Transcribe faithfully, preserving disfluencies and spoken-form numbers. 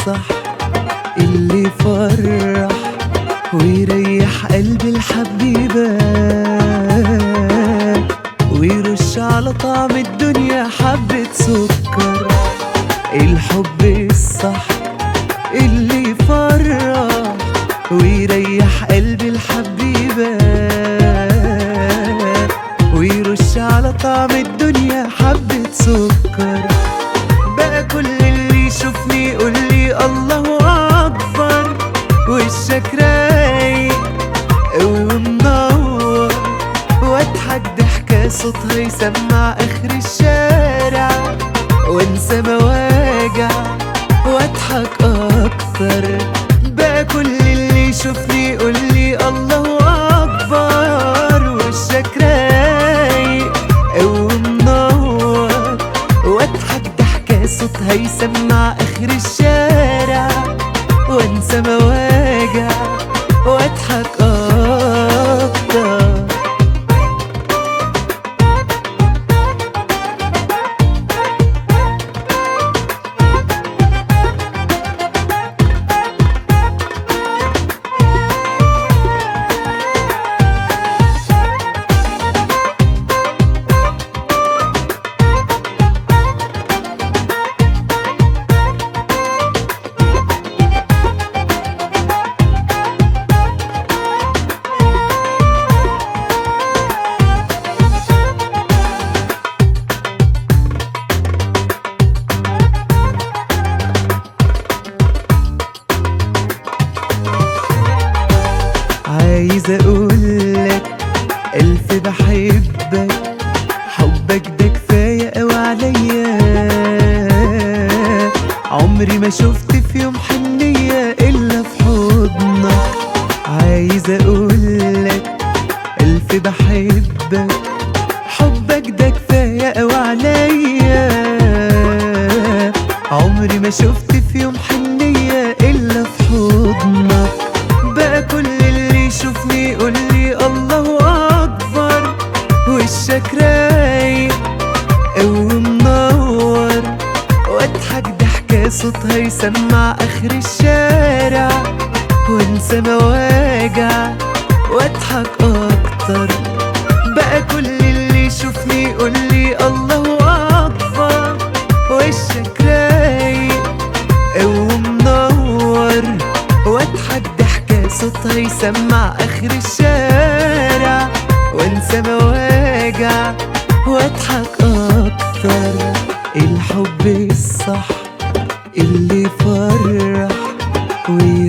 الصح اللي يفرح ويريح قلب الحبيبات ويرش على طعم الدنيا حبة سكر. الحب الصح اللي يفرح ويريح قلب الحبيبات ويرش على طعم الدنيا حبة سكر. بقى كل اللي يشوفني يقولي الله أكبر، وشك رايق ومنور، واضحك ضحكة صوتها يسمع آخر الشارع، وانسى مواجع واضحك أكتر. بقى كل اللي يشوفني يقولي الله أكبر، وشك رايق ومنور، واضحك ضحكة صوتها يسمع آخر الشارع، وانسى مواجع واضحك أكتر. عايز اقولك الف بحبك، حبك ده كفاية اوي عليا، عمري ما شفت في يوم حنية الا في حضنك. عايز اقولك الف بحبك، حبك ده كفاية اوي عليا، عمري ما شفت في يوم حنية الا في حضنك. بقى كل اللي يشوفني يقولي الله أكبر، وشك رايق ومنور، واضحك ضحكة صوتها يسمع آخر الشارع، وانسى مواجع واضحك أكتر. بقى كل اللي يشوفني يقولي الله أكبر، وشك رايق ومنور، واضحك ضحكة صوتها يسمع آخر الشارع، وانسى مواجع واضحك أكتر. الحب الصح اللي يفرح وي